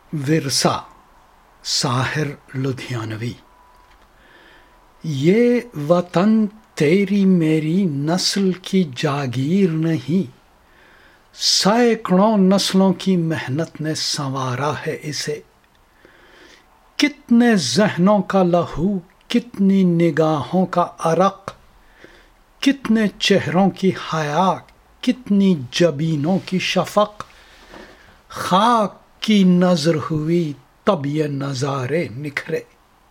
ورثہ ساحر لدھیانوی۔ یہ وطن تیری میری نسل کی جاگیر نہیں، سینکڑوں نسلوں کی محنت نے سنوارا ہے اسے۔ کتنے ذہنوں کا لہو، کتنی نگاہوں کا عرق، کتنے چہروں کی حیا، کتنی جبینوں کی شفق، خاک کی نظر ہوئی تب یہ نظارے نکھرے۔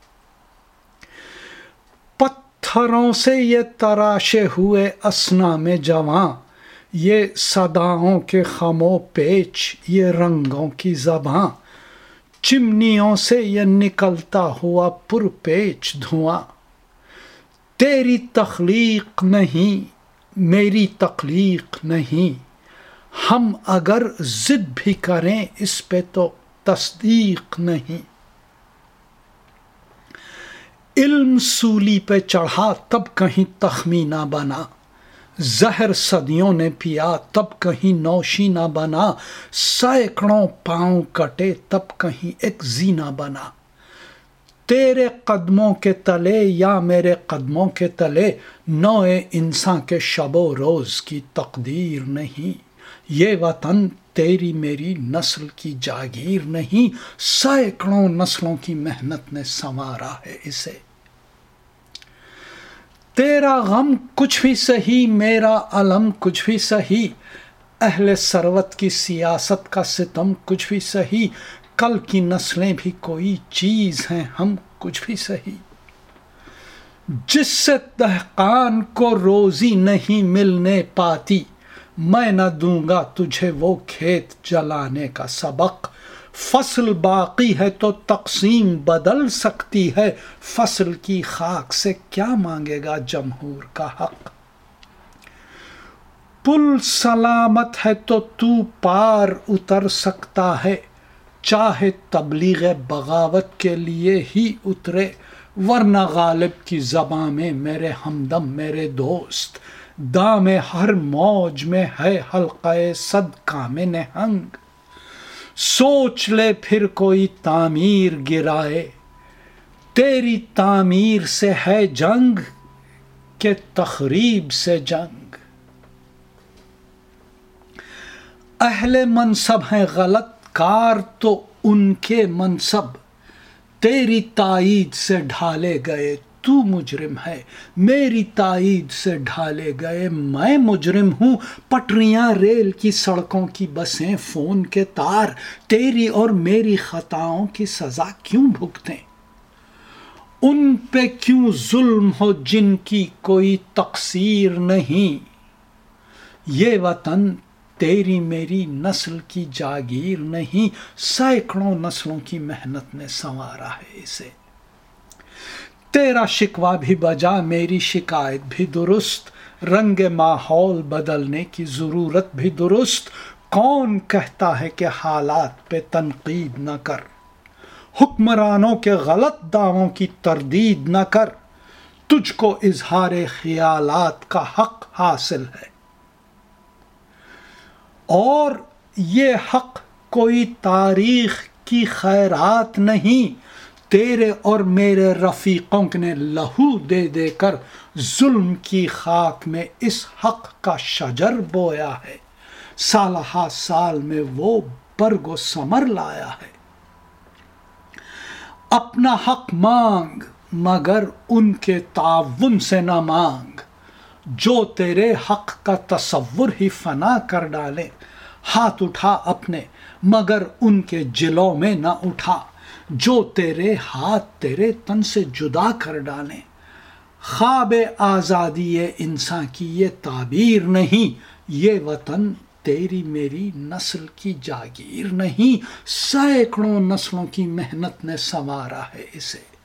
پتھروں سے یہ تراشے ہوئے اصنام جواں، یہ صداؤں کے خم و پیچ، یہ رنگوں کی زباں، چمنیوں سے یہ نکلتا ہوا پرپیچ دھواں۔ تیری تخلیق نہیں، میری تخلیق نہیں، ہم اگر ضد بھی کریں اس پہ تو تصدیق نہیں۔ علم سولی پہ چڑھا تب کہیں تخمینہ بنا، زہر صدیوں نے پیا تب کہیں نوشی نہ بنا، سینکڑوں پاؤں کٹے تب کہیں ایک زینہ بنا۔ تیرے قدموں کے تلے یا میرے قدموں کے تلے، نوع انسان کے شب و روز کی تقدیر نہیں۔ یہ وطن تیری میری نسل کی جاگیر نہیں، سینکڑوں نسلوں کی محنت نے سنوارا ہے اسے۔ تیرا غم کچھ بھی سہی، میرا الم کچھ بھی سہی، اہل ثروت کی سیاست کا ستم کچھ بھی سہی، کل کی نسلیں بھی کوئی چیز ہیں ہم کچھ بھی سہی۔ جس سے دہقان کو روزی نہیں ملنے پاتی، میں نہ دوں گا تجھے وہ کھیت جلانے کا سبق۔ فصل باقی ہے تو تقسیم بدل سکتی ہے، فصل کی خاک سے کیا مانگے گا جمہور کا حق۔ پل سلامت ہے تو تو پار اتر سکتا ہے، چاہے تبلیغ بغاوت کے لیے ہی اترے، ورنہ غالب کی زباں میں میرے ہمدم میرے دوست، دام ہر موج میں ہے حلقہ صد کام نہنگ۔ سوچ لے پھر کوئی تعمیر گرائے، تیری تعمیر سے ہے جنگ کہ تخریب سے جنگ۔ اہل منصب ہیں غلط کار تو ان کے منصب، تیری تائید سے ڈھالے گئے تو مجرم ہے، میری تائید سے ڈھالے گئے میں مجرم ہوں۔ پٹریاں ریل کی، سڑکوں کی بسیں فون کے تار، تیری اور میری خطاؤں کی سزا کیوں بھگتیں؟ ان پہ کیوں ظلم ہو جن کی کوئی تقصیر نہیں؟ یہ وطن تیری میری نسل کی جاگیر نہیں، سینکڑوں نسلوں کی محنت نے سنوارا ہے اسے۔ تیرا شکوہ بھی بجا، میری شکایت بھی درست، رنگ ماحول بدلنے کی ضرورت بھی درست۔ کون کہتا ہے کہ حالات پہ تنقید نہ کر، حکمرانوں کے غلط دعووں کی تردید نہ کر، تجھ کو اظہار خیالات کا حق حاصل ہے، اور یہ حق کوئی تاریخ کی خیرات نہیں۔ تیرے اور میرے رفیقوں نے لہو دے دے کر ظلم کی خاک میں اس حق کا شجر بویا ہے، سالہ ہا سال میں وہ برگ و ثمر لایا ہے۔ اپنا حق مانگ مگر ان کے تعاون سے نہ مانگ، جو تیرے حق کا تصور ہی فنا کر ڈالے۔ ہاتھ اٹھا اپنے مگر ان کے جلوں میں نہ اٹھا، جو تیرے ہاتھ تیرے تن سے جدا کر ڈالیں۔ خواب آزادی انسان کی یہ تعبیر نہیں، یہ وطن تیری میری نسل کی جاگیر نہیں، سینکڑوں نسلوں کی محنت نے سنوارا ہے اسے۔